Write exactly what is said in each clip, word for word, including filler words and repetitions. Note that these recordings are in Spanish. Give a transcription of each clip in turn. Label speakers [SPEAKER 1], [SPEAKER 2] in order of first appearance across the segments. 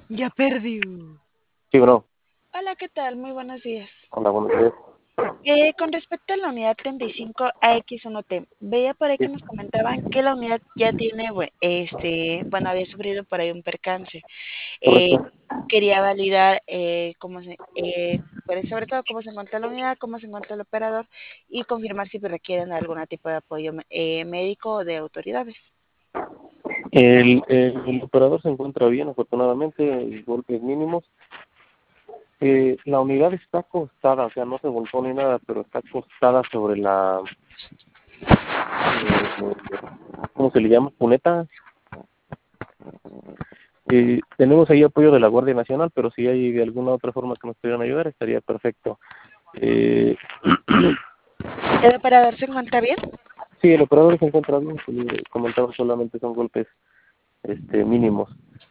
[SPEAKER 1] Ya perdió.
[SPEAKER 2] Sí, bro.
[SPEAKER 1] Hola, ¿qué tal? Muy buenos días.
[SPEAKER 2] Hola, buenos días.
[SPEAKER 1] Eh, con respecto a la unidad treinta y cinco A X uno T, veía por ahí
[SPEAKER 2] Sí,
[SPEAKER 1] que nos comentaban que la unidad ya tiene, bue- este, bueno, había sufrido por ahí un percance. Eh,
[SPEAKER 2] correcto.
[SPEAKER 1] Quería validar eh, cómo se, eh, pues, sobre todo cómo se encuentra la unidad, cómo se encuentra el operador y confirmar si requieren algún tipo de apoyo eh, médico o de autoridades.
[SPEAKER 2] El, el, el operador se encuentra bien, afortunadamente, golpes mínimos. Eh, la unidad está acostada, o sea, no se volcó ni nada, pero está acostada sobre la, eh, ¿cómo se le llama? Cuneta. Eh, tenemos ahí apoyo de la Guardia Nacional, pero si hay de alguna otra forma que nos pudieran ayudar, estaría perfecto. Eh,
[SPEAKER 1] ¿El operador se encuentra bien?
[SPEAKER 2] sí, el operador se encuentra bien, como comentaba, solamente son golpes este, mínimos.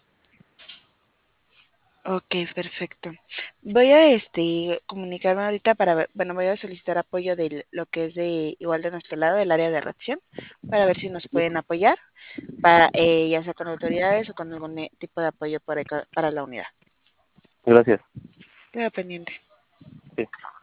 [SPEAKER 1] Ok, perfecto. Voy a este comunicarme ahorita para ver, bueno, voy a solicitar apoyo de lo que es de igual de nuestro lado, del área de reacción, para ver si nos pueden apoyar, para eh, ya sea con autoridades o con algún eh, tipo de apoyo para, para la unidad.
[SPEAKER 2] Gracias.
[SPEAKER 1] Queda pendiente.
[SPEAKER 2] Sí.